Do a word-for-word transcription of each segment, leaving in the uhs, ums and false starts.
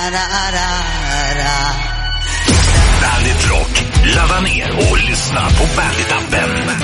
Bandit Rock. Ladda ner och lyssna på Bandit-appen.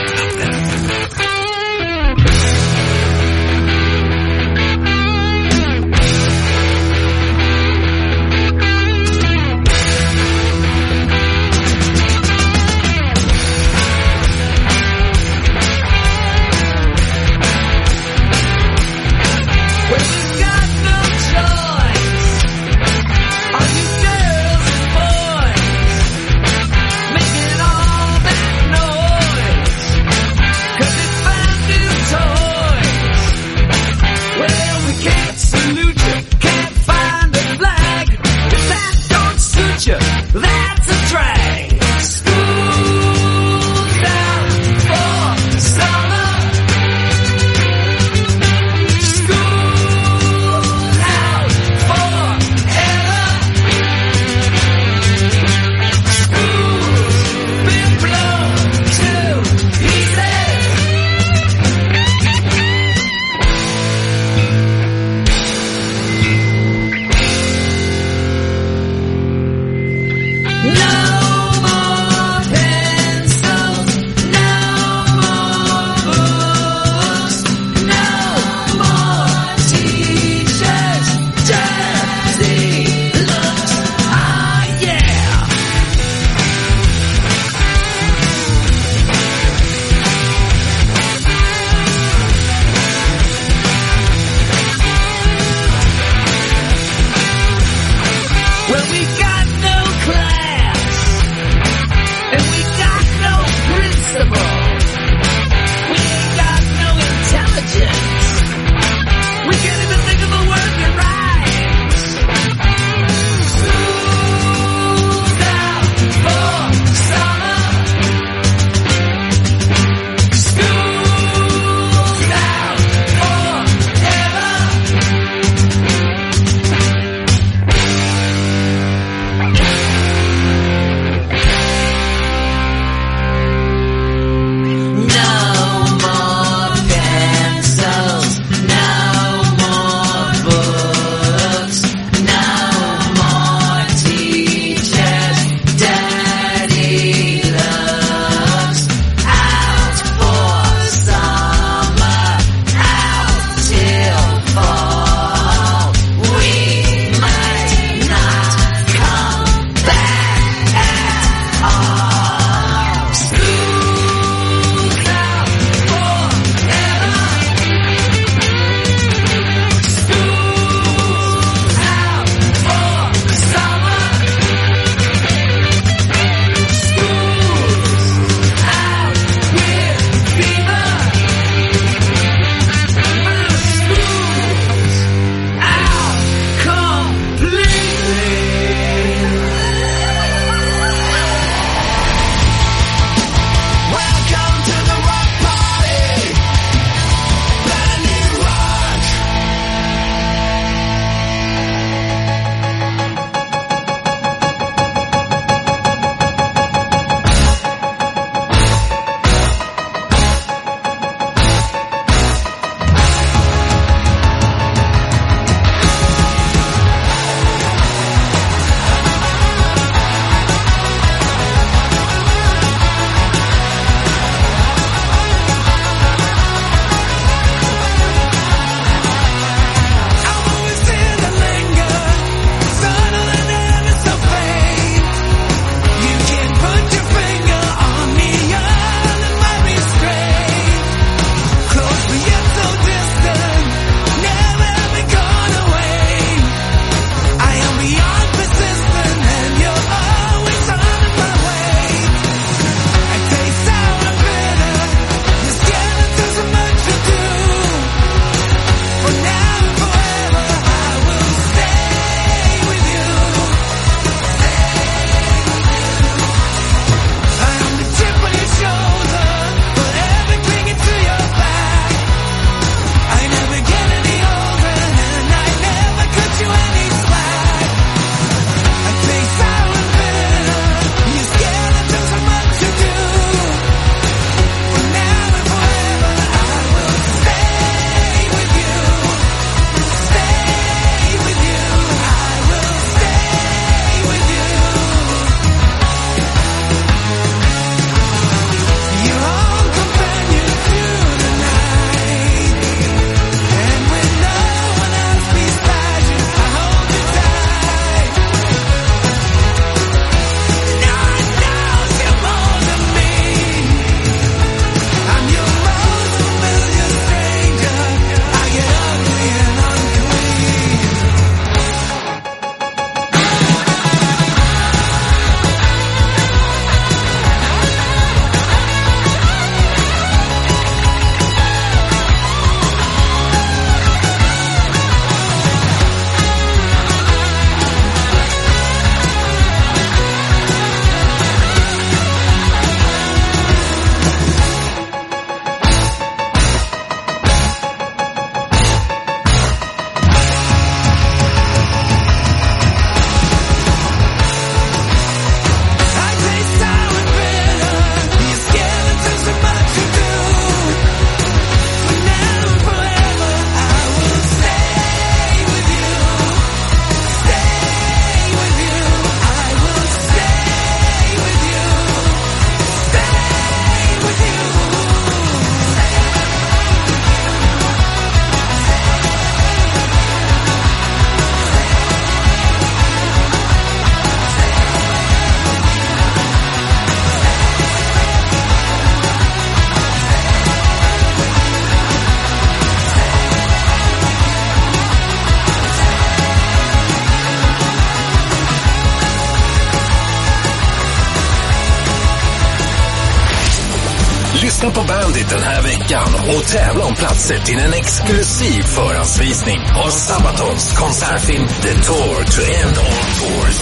Lyssna på Bandit den här veckan och tävla om platser till en exklusiv förhandsvisning av Sabatons konsertfilm The Tour to End All Tours.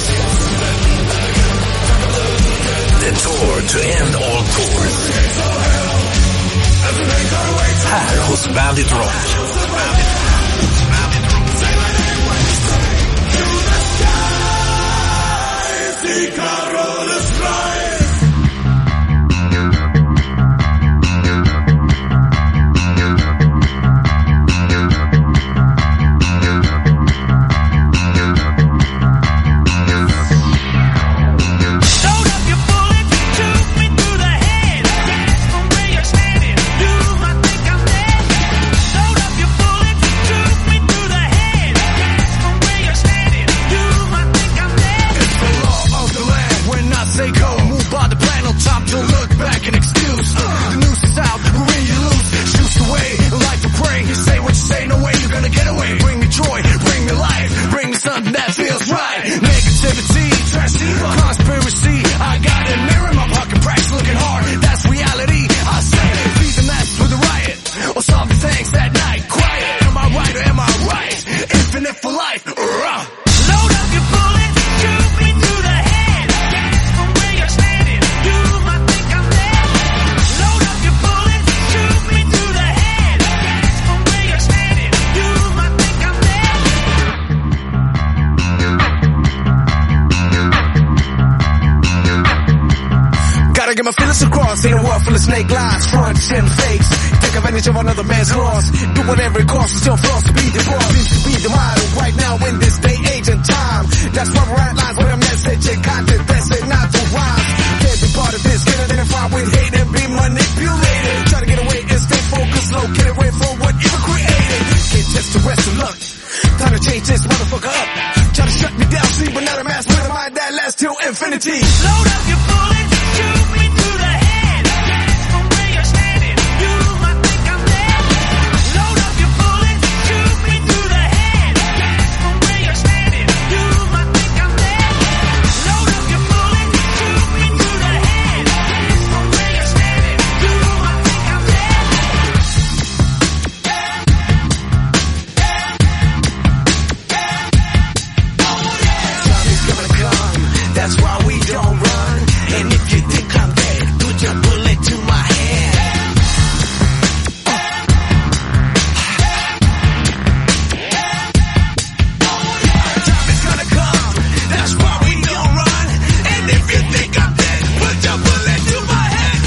The Tour to End All Tours. Här hos Bandit Rock. Get my feelings across in a world full of snake lines, fronts and fakes. Take advantage of another man's loss. Do whatever it costs, it's your flaws to be the boss. Seems to be the motto right now in this day, age, and time. That's why we're at lines with a message and content that's it, not to rhyme. Can't be part of this, get identified with hate and be manipulated. Try to get away and stay focused, low, get away from what you created. Can't test the rest of luck. Time to change this motherfucker up. Try to shut me down, see, but not a mass with a mind that lasts till infinity. Load up your bullets, shoot me through the head. From where you're standing, you might think I'm dead. Load up your bullets, shoot me through the head. From where you're standing, you might think I'm dead. Load up your bullets, shoot me through the head. From where you're standing, you might think I'm dead. Time is gonna come, that's why we don't run. And if you think I'm dead, put your bullet to my head. Time is gonna come, that's why we don't run. And if you think I'm dead, put your bullet to my head.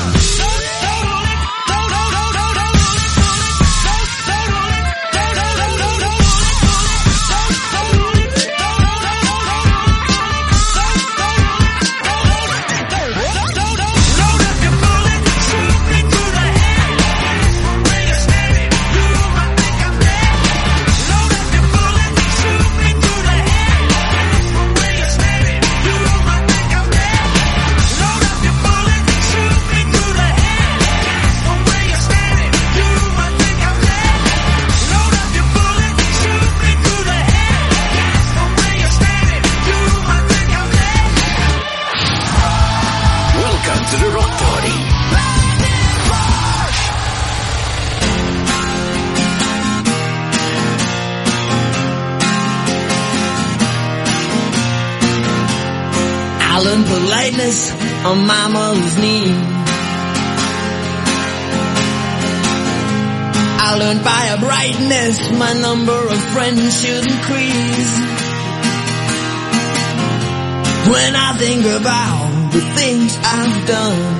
Welcome to the Rock Party. I learned politeness on my mother's knee. I learned fire brightness, my number of friends should increase. When I think about the things I've done,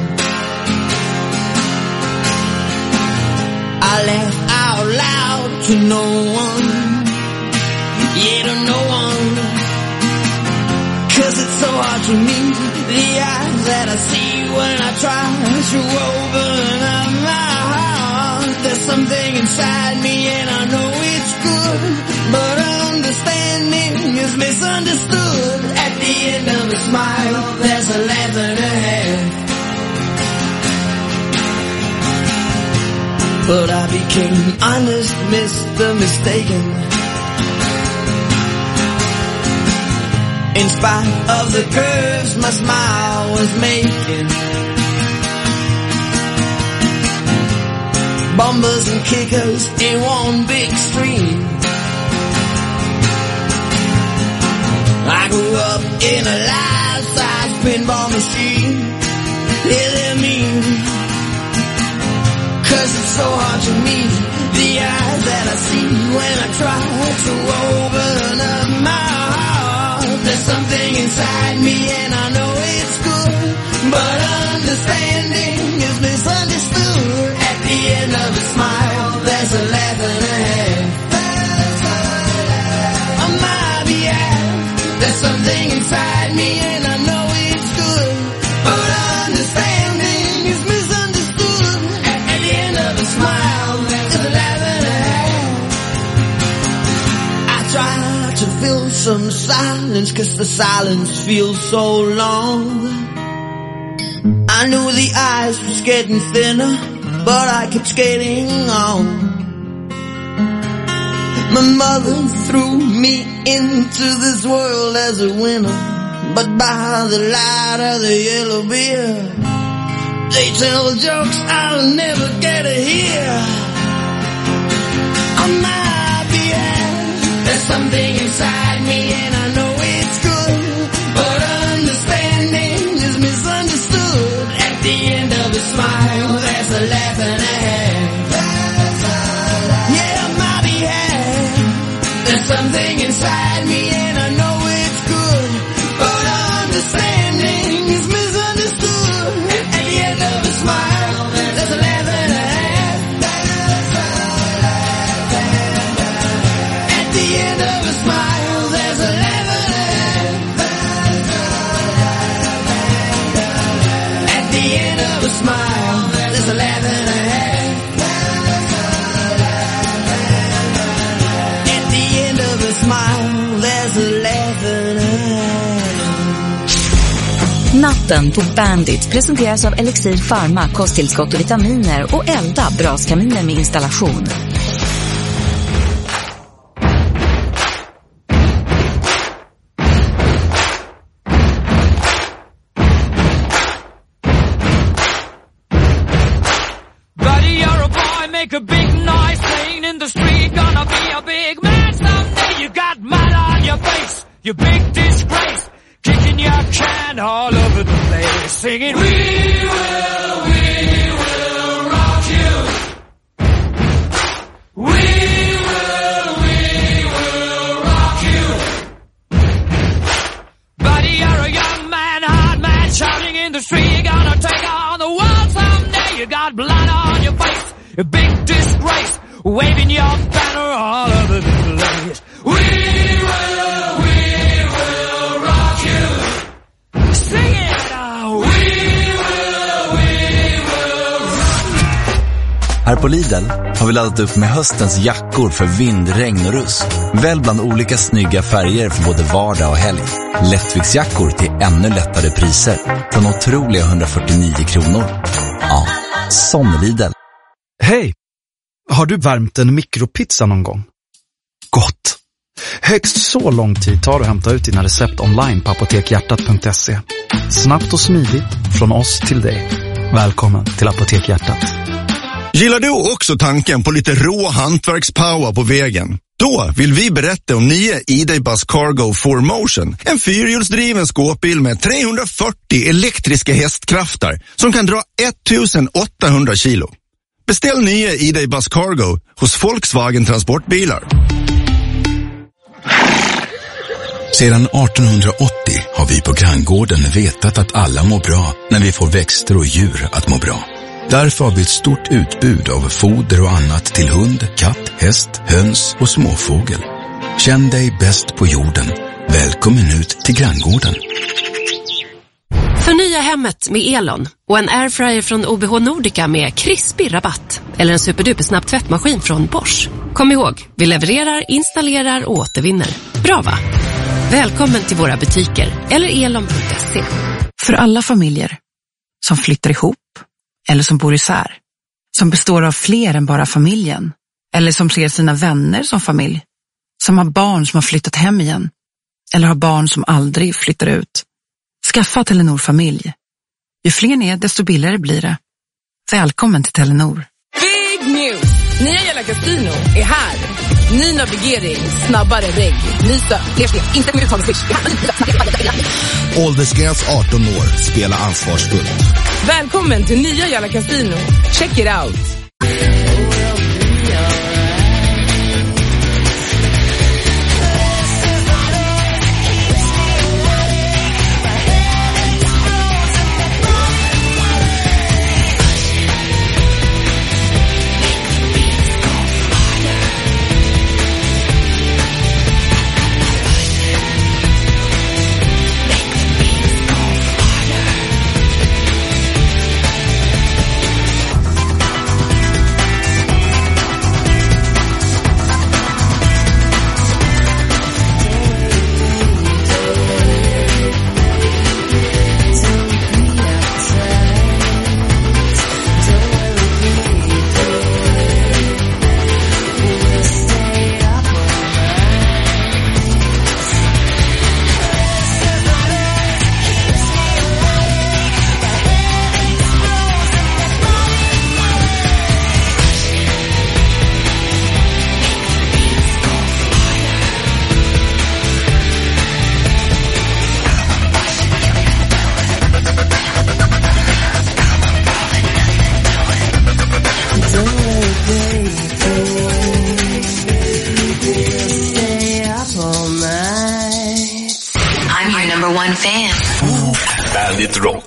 I laugh out loud to no one, yeah, to no one. Cause it's so hard to meet the eyes that I see when I try to open up my heart. There's something inside me and I know it's good, but understanding is misunderstood. At the end of a smile, there's a lantern ahead. But I became honest, Mister Mistaken. In spite of the curves my smile was making, bumpers and kickers in one big stream. I grew up in a life-size pinball machine. Yeah, they're mean, 'cause it's so hard to meet the eyes that I see when I try to open up my heart. There's something inside me and I know it's good, but understanding is misunderstood. At the end of a smile, there's a laugh and a half. On my behalf, there's something inside me and I know it's good, but understanding is misunderstood. At, at the end of a smile, there's a laugh and a half. I try to feel some silence, 'cause the silence feels so long. I knew the ice was getting thinner, but I kept skating on. My mother threw me into this world as a winner, but by the light of the yellow beer, they tell jokes I'll never get to hear. On my behalf, there's something inside me and I know it's good, but understanding is misunderstood. At the end of a smile, there's a laugh and a half. Yeah, on my behalf, there's something inside me and I know it's good, but understanding is misunderstood. At, at the end of a smile, there's a laugh and a half. At the end of a smile, there's a laugh and a half. At the end of a smile, there's a laugh and a half. At the end of a smile, there's a laugh and a half. Natten på Bandit presenteras av Elixir Pharma, kosttillskott och vitaminer och Elda, braskaminer med installation. Buddy, you're a boy, make a big noise, playing in the street, gonna be a big man someday. You got mud on your face, you big disgrace, kicking your can all over the place, singing, we will, we will rock you. We will, we will rock you. Buddy, you're a young man, hard man, shouting in the street, gonna take on the world someday. You got blood on your face, a big disgrace, waving your banner all over the place. We will, we will rock you. Sing it now. We will, we will rock. Här på Lidl har vi laddat upp med höstens jackor för vind, regn och rusk. Väl bland olika snygga färger för både vardag och helg. Lättviktsjackor till ännu lättare priser. Från otroliga hundrafyrtionio kronor. Ja, som Lidl. Hej! Har du värmt en mikropizza någon gång? Gott! Högst så lång tid tar det att hämta ut dina recept online på apotekhjärtat punkt se. Snabbt och smidigt från oss till dig. Välkommen till Apotekhjärtat. Gillar du också tanken på lite rå hantverkspower på vägen? Då vill vi berätta om nya E-Day Bus Cargo four motion. En fyrhjulsdriven skåpbil med trehundrafyrtio elektriska hästkrafter som kan dra ettusenåttahundra kilo. Beställ nya E-Day Bus Cargo hos Volkswagen Transportbilar. Sedan artonhundraåttio har vi på Granngården vetat att alla mår bra när vi får växter och djur att må bra. Därför har vi ett stort utbud av foder och annat till hund, katt, häst, höns och småfågel. Känn dig bäst på jorden. Välkommen ut till Granngården. Förnya hemmet med Elon och en airfryer från O B H Nordica med krispig rabatt. Eller en superduper snabb tvättmaskin från Bosch. Kom ihåg, vi levererar, installerar och återvinner. Bra va? Välkommen till våra butiker eller elon punkt se. För alla familjer som flyttar ihop eller som bor isär, som består av fler än bara familjen, eller som ser sina vänner som familj, som har barn som har flyttat hem igen, eller har barn som aldrig flyttar ut. Skaffa Telenor familj. Ju fler ni är, desto billigare blir det. Välkommen till Telenor. Vi Big news! Nya Jalla Casino är här. Ny navigering, snabbare regg. Ny stö, fler spel, inte med uttag och switch. Åldersgräns arton år. Spela ansvarsfullt. Välkommen till nya Jalla Casino. Check it out! Bandit Rock.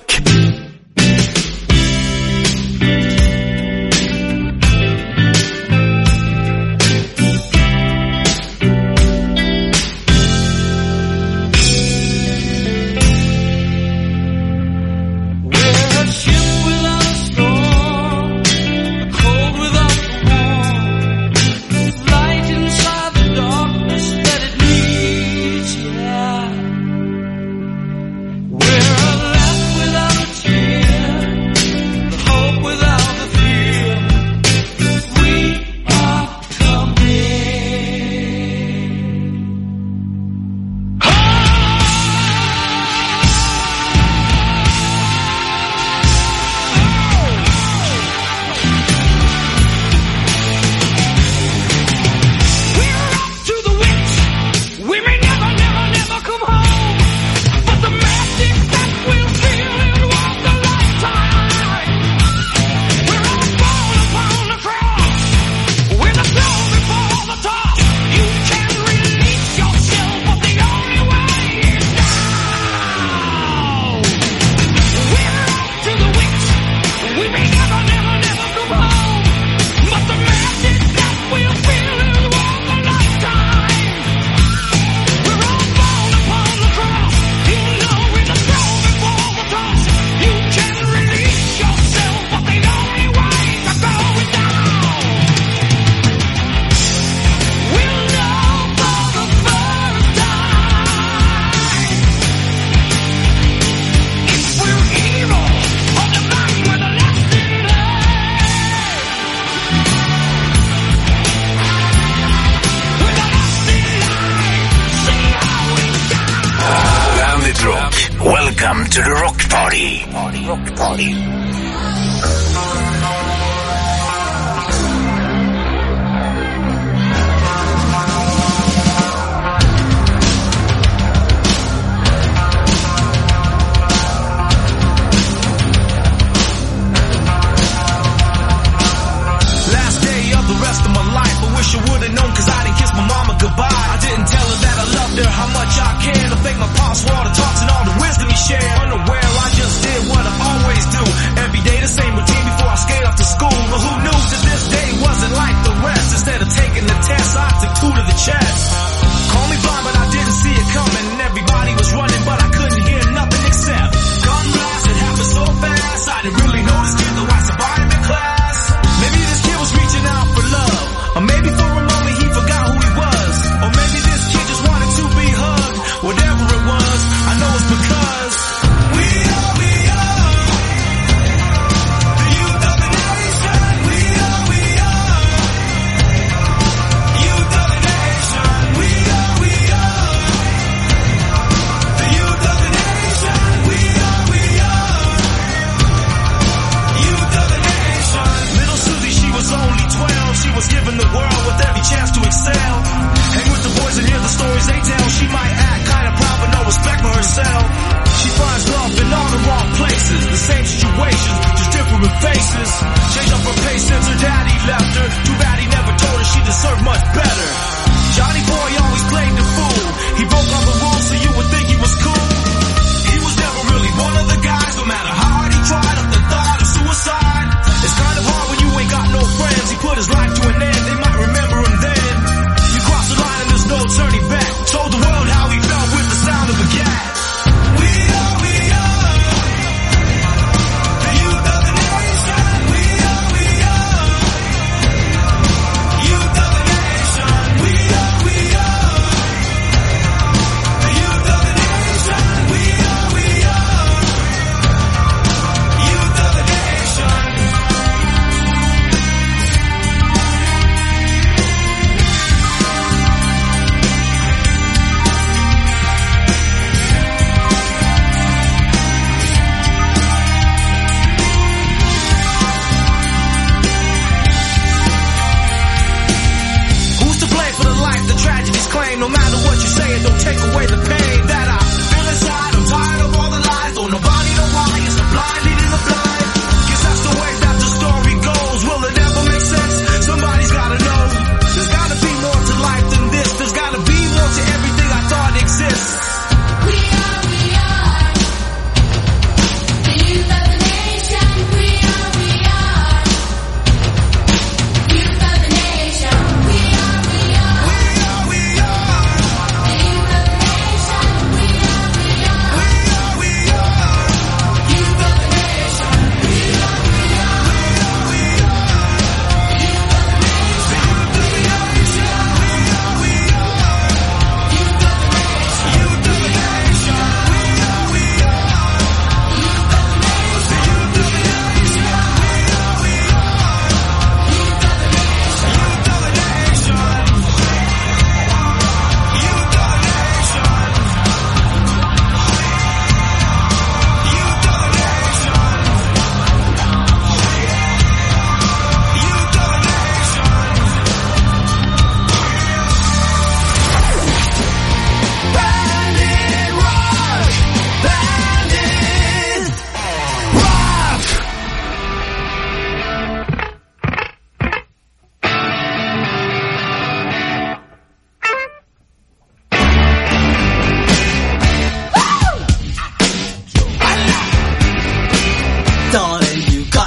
Welcome to the Rock Party. Party, Rock Party. Last day of the rest of my life, I wish I would've known, cause I didn't kiss my mama goodbye. I didn't tell her that I loved her, how much I cared. I thank my pops for all the talks and all the wisdom he shared. Unaware, I just did what I always do.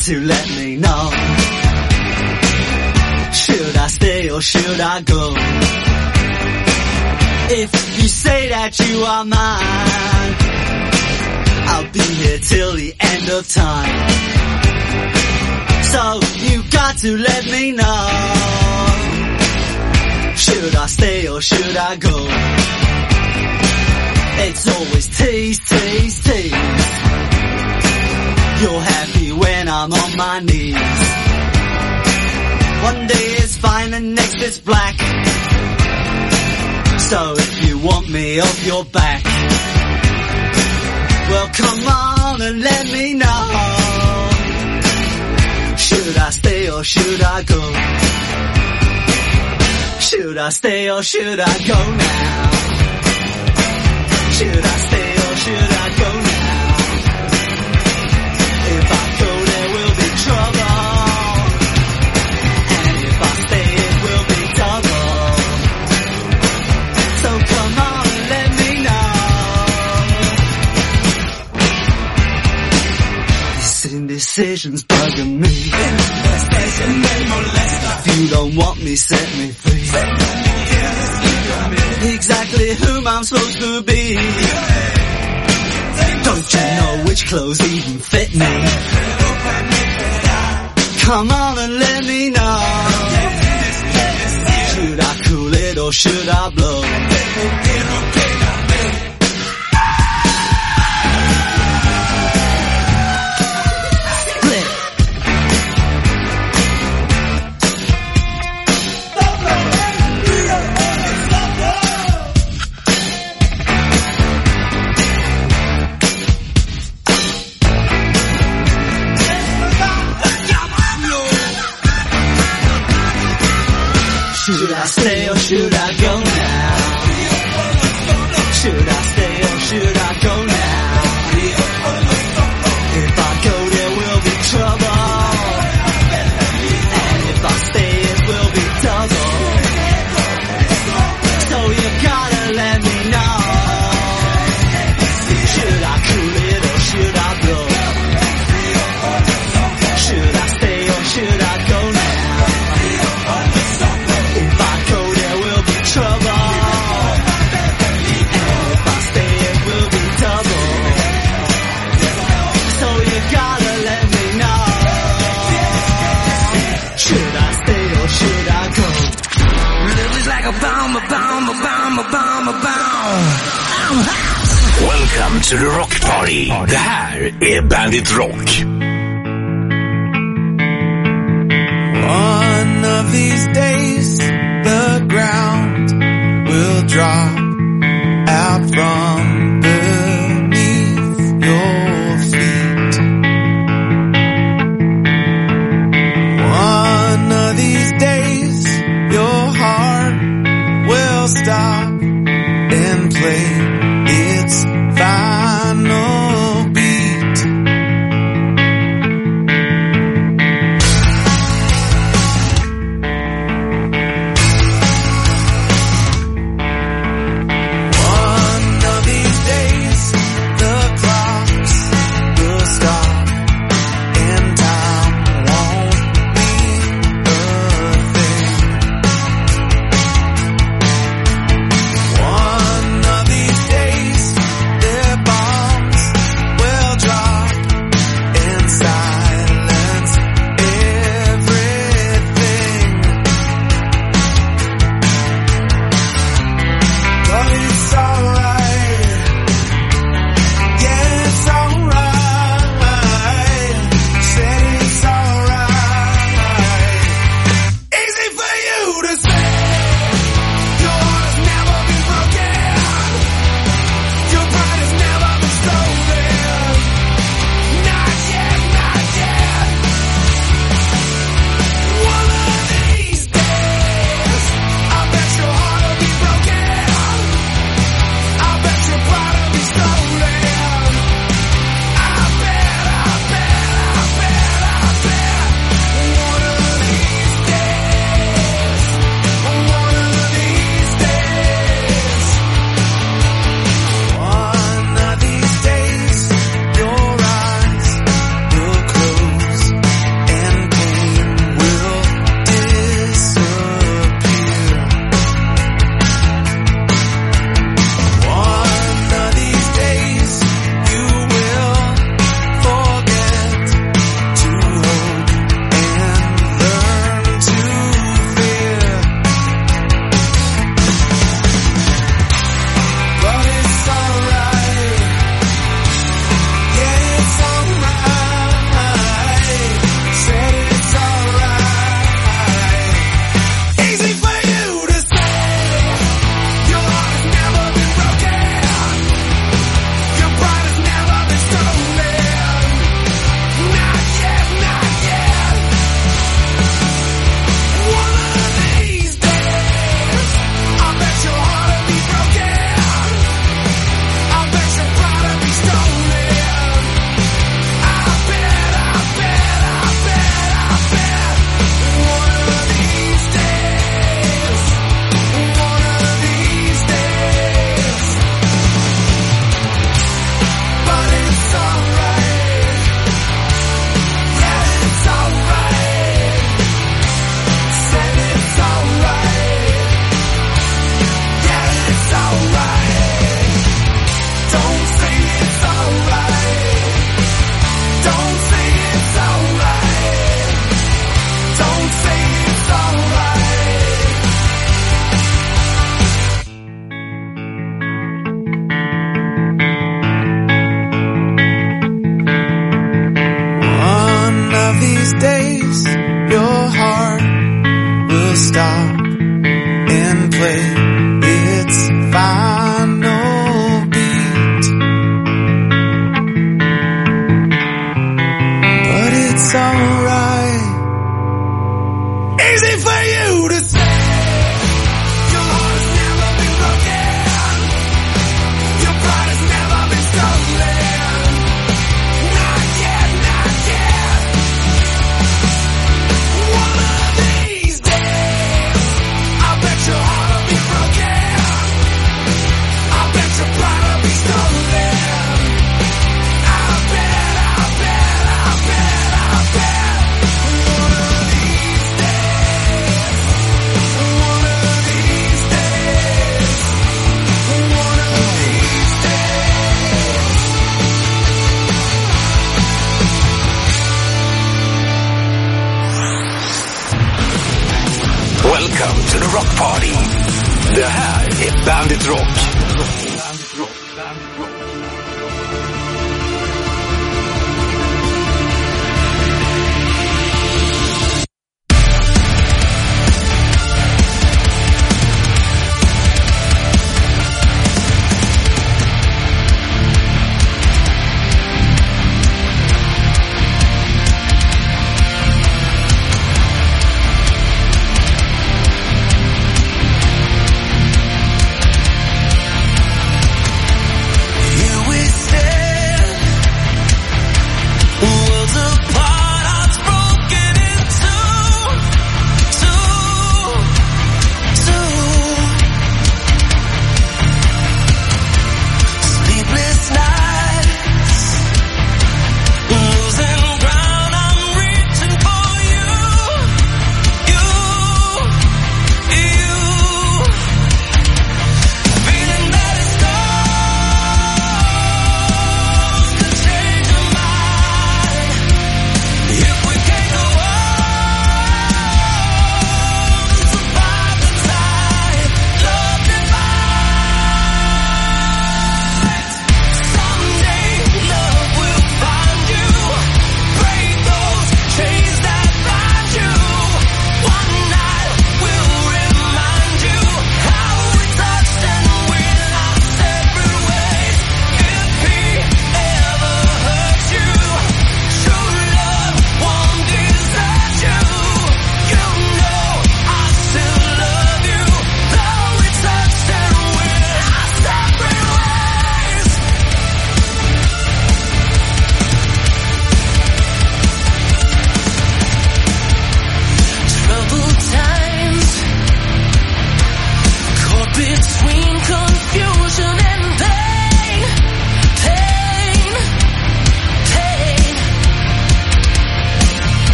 to let me know. Should I stay or should I go? If you say that you are mine, I'll be here till the end of time. So you got to let me know. Should I stay or should I go? It's always tease, tease, tease. You're happy when I'm on my knees. One day it's fine and next it's black. So if you want me off your back, well come on and let me know. Should I stay or should I go? Should I stay or should I go now? Should I stay or should I go now? If I go there will be trouble, and if I stay it will be double. So come on and let me know. These indecisions bugging me. If you don't want me, set me free. Exactly whom I'm supposed to be. Don't you know which clothes even fit me? Come on and let me know. Should I cool it or should I blow? Should I stay or should I go now? Should I stay or should I go now? If I go there will be trouble, and if I stay it will be double. So you gotta let me know. Should I cool it or should I blow? Should I stay or should I go now? Bomb, a bomb, a bomb, a bomb, a bomb. Welcome to the Rock Party. Det här är Bandit Rock. One of these days, the ground will drop out from beneath your feet. One of these days, your heart will stop and play its final beat. One of these Bandit Rock. Here we stand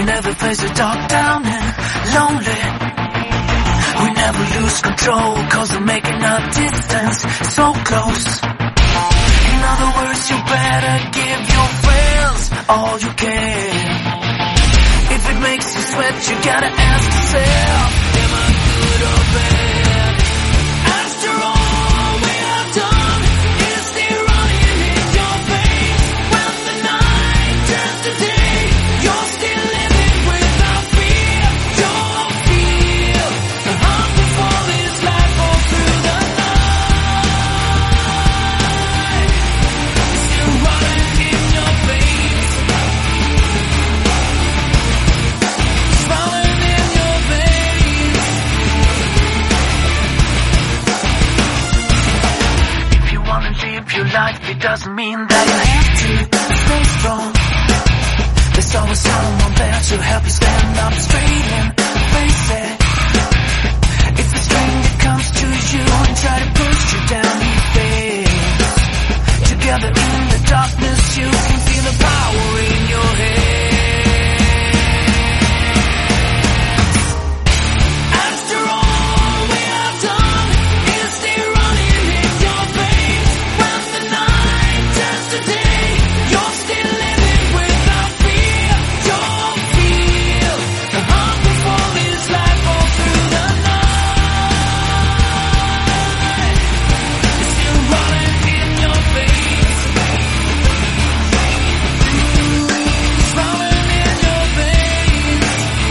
We never face it dark down and lonely. We never lose control, cause we're making our distance so close. In other words, you better give your friends all you can. If it makes you sweat, you gotta ask yourself, am I good or bad? After all we have done, is there running in your veins? When the night turns to day, you're still living without fear. Don't feel the hunger for this life all through the night. Still running in your veins. Running in your veins. If you wanna live your life, it doesn't mean that you have to stay strong. There's always someone there to help you stand up straight and face it. If a stranger comes to you and try to push you down, you fail. Together in the darkness, you can feel the power in your head. After all we have done, is there running in your veins? When the night turns to day, you're still living without fear. Don't feel the hunger for this life all through the night. It's still running in your veins. It's running in your veins.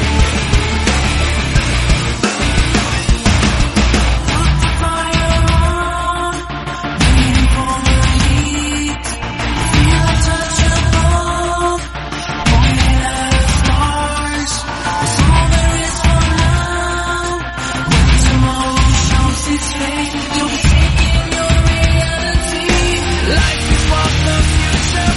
Put the fire on, waiting for the heat. Feel a touch of love, pointing at the stars. It's all there is for now. When tomorrow shows its face, you'll be seeking your reality. Life is what the future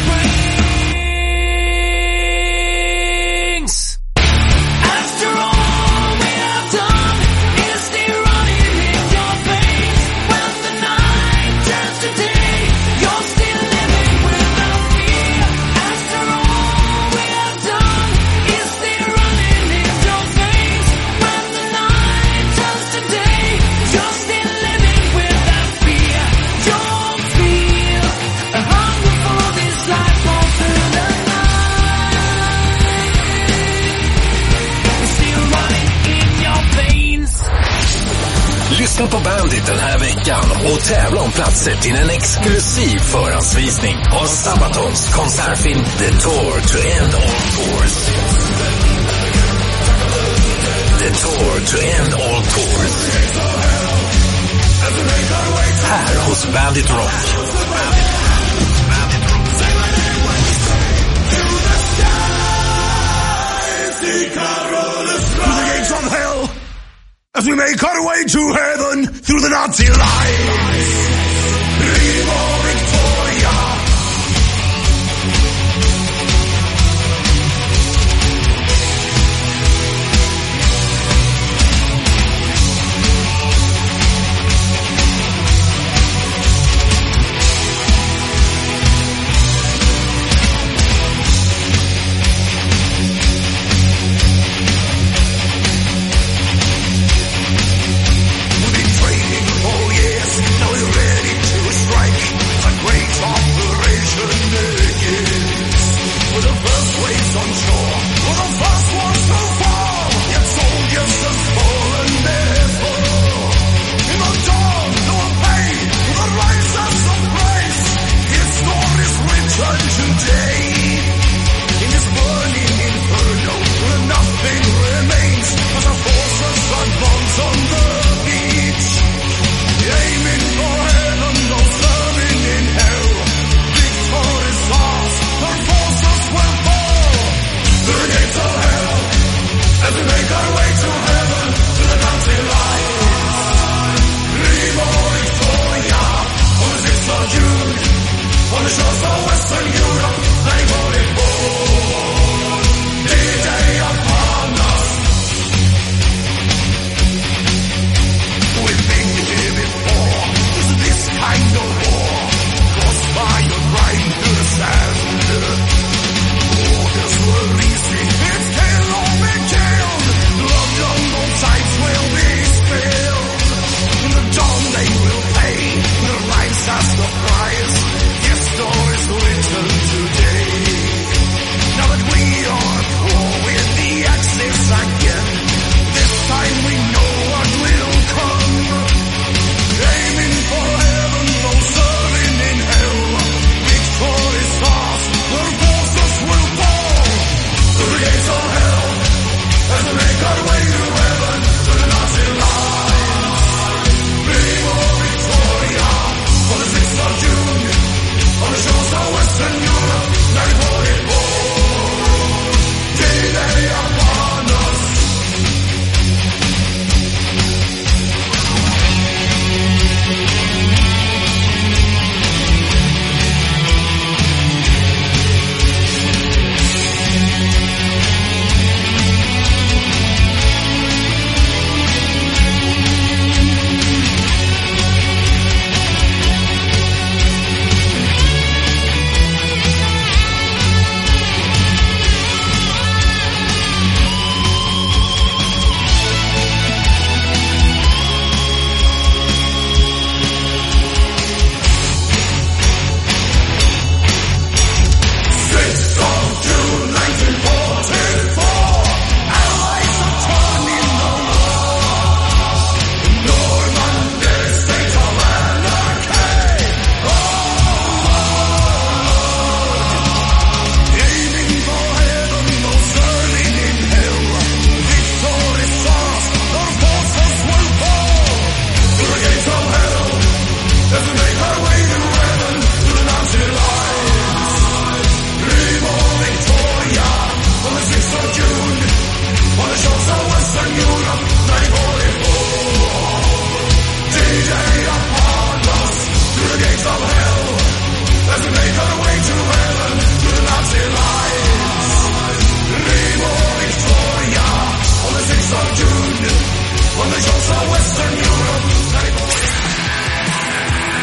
brings. After all we have done, is there running in your veins? When the night turns to day, you're still living without fear. After all we have done, is there running in your veins? When the night turns to day, you're still living without fear. Don't feel a hunger for this life all through the night. It's still running in your veins. Lyssna på Bandit den här veckan och tävla om platser till en exklusiv förhandsvisning av Sabatons konsertfilm The Tour to End All Tours. The Tour to End All Tours. Här hos Bandit Rock. Through the gates of hell, as we make our way to heaven through the Nazi lines. Viva Victoria! We've been training for years, now we're ready to strike. A great operation begins. We're the first waves on shore, we're the first ones to fall. Yet soldiers have fallen before. In the dawn, no pain, in the rises of grace. History's written today. In this burning inferno, where nothing remains but our forces advance on the beach. Aiming for heaven, though serving in hell. Victory's ours, our forces will fall. Through the gates of hell, as we make our way to heaven, to the Nazi lines. Viva Victoria, on the sixth of June, on the shores of Western Europe, they voted for D-Day upon us. We've been here before. Is this kind of war caused by a grind to the sand? Orders were easy. It's chaos.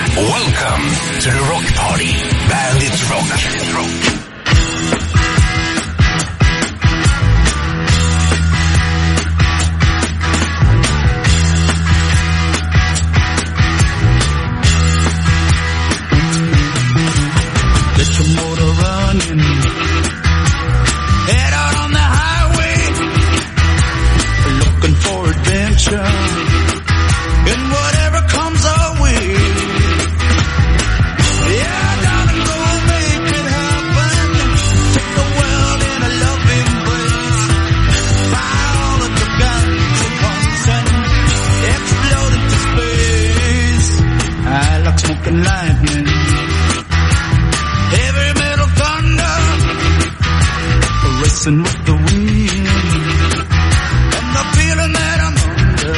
Welcome to the Rock Party. Bandit Rock. Rock. Get your motor running. Head out on the highway, looking for adventure, and whatever comes our way. Yeah, darling, go make it happen. Take the world in a loving embrace. Fire all of the guns at once and explode into space. I like smoking lightning. Heavy metal thunder, racing with the wind, and the feeling that I'm under.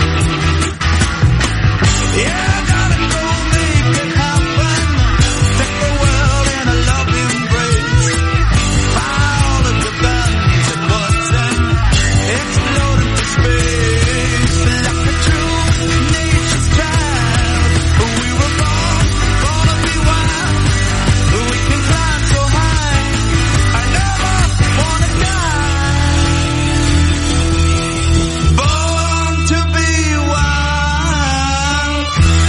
Yeah, gotta go make it happen. Take the world in a loving embrace. Fire all of the guns at once and explode into space. Like a true nature's child, we were born, born to be wild. We can climb so high, I never wanna die. Born to be wild.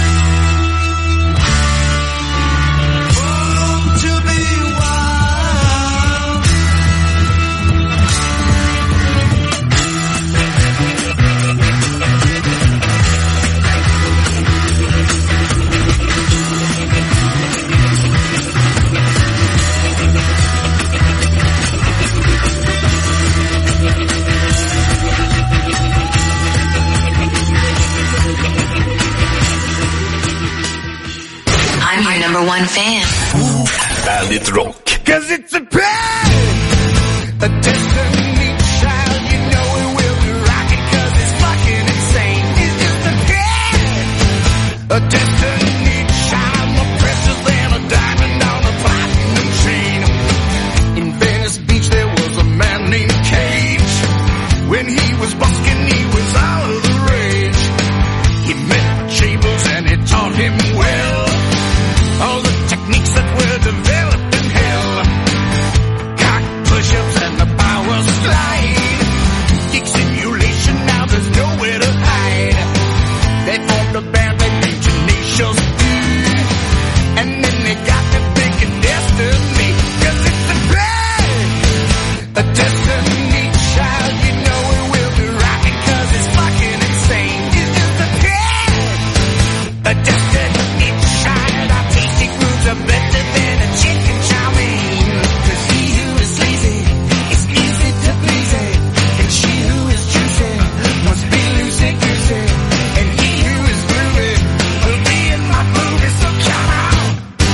Born to be wild. I'm your number one fan. Bandit Rock. Cause it's a pain, a destiny child, you know it will be rocking cause it's fucking insane. It's just a pain, a destiny child, more precious than a diamond on a platinum chain. In Venice Beach there was a man named Cage. When he was busking he was out of the rage. He met Chambers and it taught him well all the techniques that were developed in hell. Cock push-ups and the power slide. Geek simulation, now there's nowhere to hide. They formed a band they named Tenacious D. And then they got to thinking destiny. Cause it's a band, a destiny child. You know it will be rocking cause it's fucking insane. It's just a band, a destiny child. Our tasty grooves are better than a chicken chow mein. Cause he who is lazy is easy to please it. And she who is juicy must be loosey-goosey. And he who is groovy will be in my movie, so come on.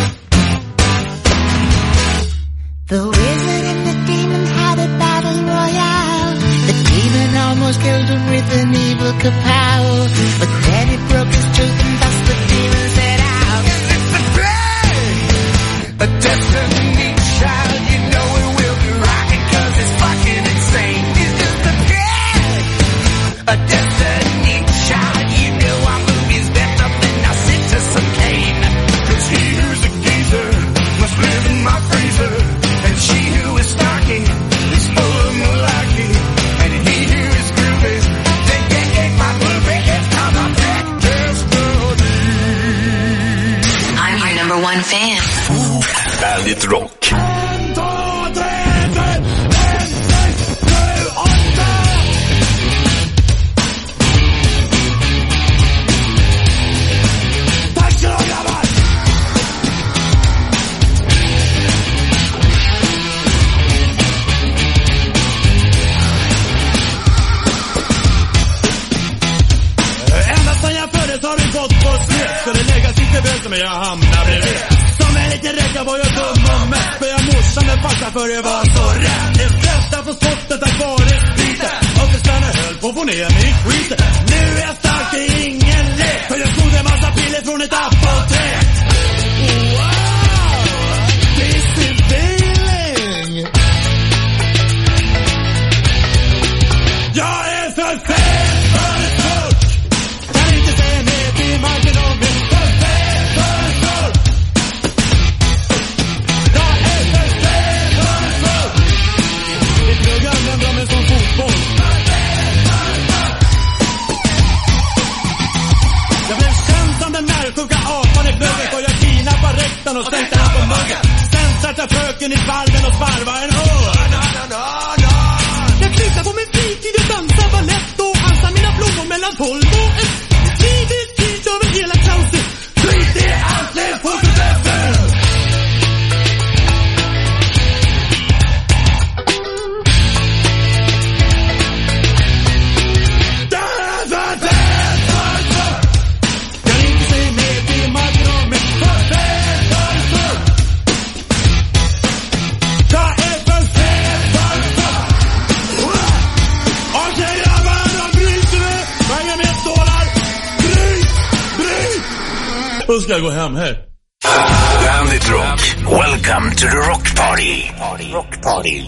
The wizard and the demon had a battle royale. The demon almost killed him with an evil kapow. But then he broke his tooth and thus the demon set out. It's a band, a destiny child. You know it will be rocking cause it's fucking insane. It's just a band, a destiny child. You know our movie's better than our Citizen Kane. Cause he who's a geezer must live in my freezer. And she who is snarky is full of malarkey. And he who is groovy, they can't take my movie. It's called a big destiny. I'm your number one fan. Bandit Rock. Ända sedan jag föddes har det gått på snett. Så det läggas inte väl som jag hamnar bredvid. Som en liten räcka var jag dum och mätt. För jag morsade med farsa för det var så rätt. De flesta på spottet tack vare lite. Och det stannar höll på att få ner mig i skiten. Nu är jag stark, det är ingen lek. För jag snodde en massa piller från ett apotek. Wow, this is feeling. Jag är för fet för ett folk. Kan inte säga ner till marken om min för fet för ett folk. gatan och stänkte han på muggen. Sen satte fröken i valden och svarvade en hör. Jag kryssade på min fritid och dansade balett och ansade mina blommor mellan tolv och ett. Tidigt tid över hela klauset. Skit i allt, lev på träffen. Nu ska jag gå hem här. Bandit Rock. Welcome to the Rock Party. Rock Party.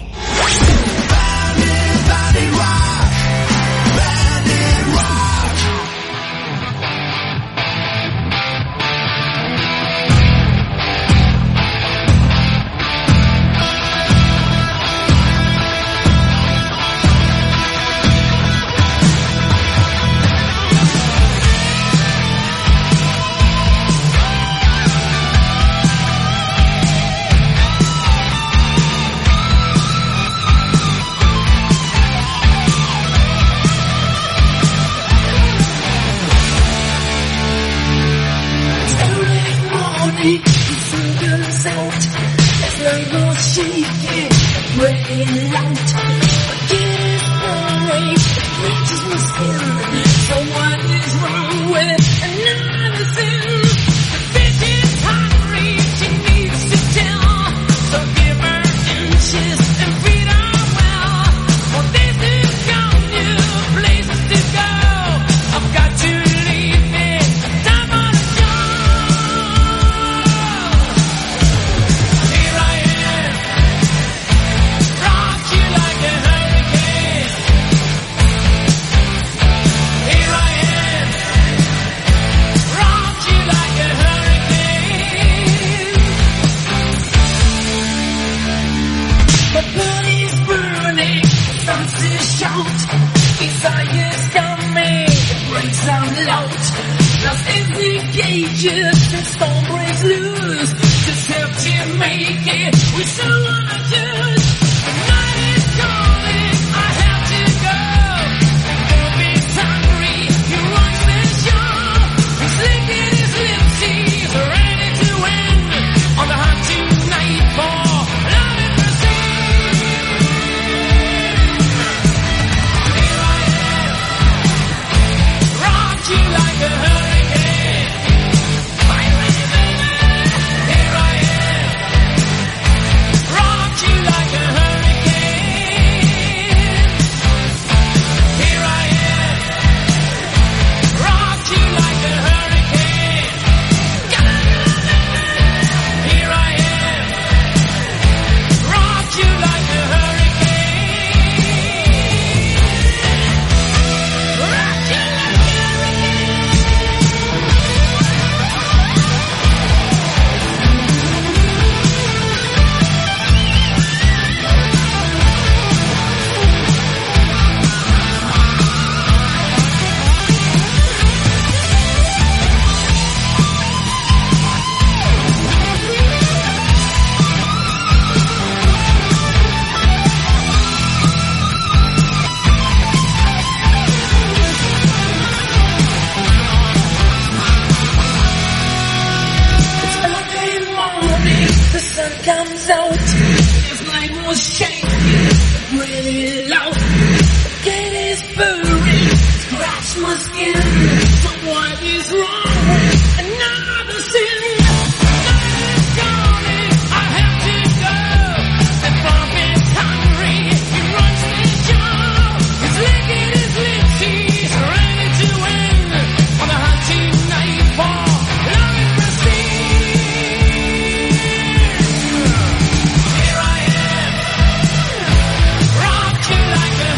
Rock you like a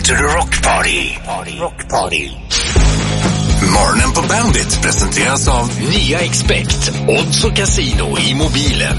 to the rock party. Rock party. Morgonen på Bandit presenteras av nya Expect, odds och casino i mobilen.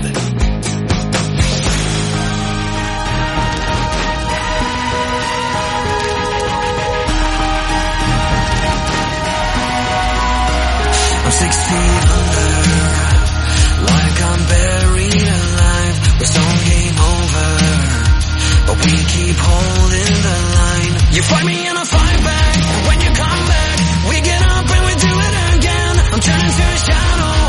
I'm six feet under, like I'm buried alive. The storm came over, but we keep holding the line. You fight me and I fight back, and when you come back, we get up and we do it again. I'm turning to a shadow.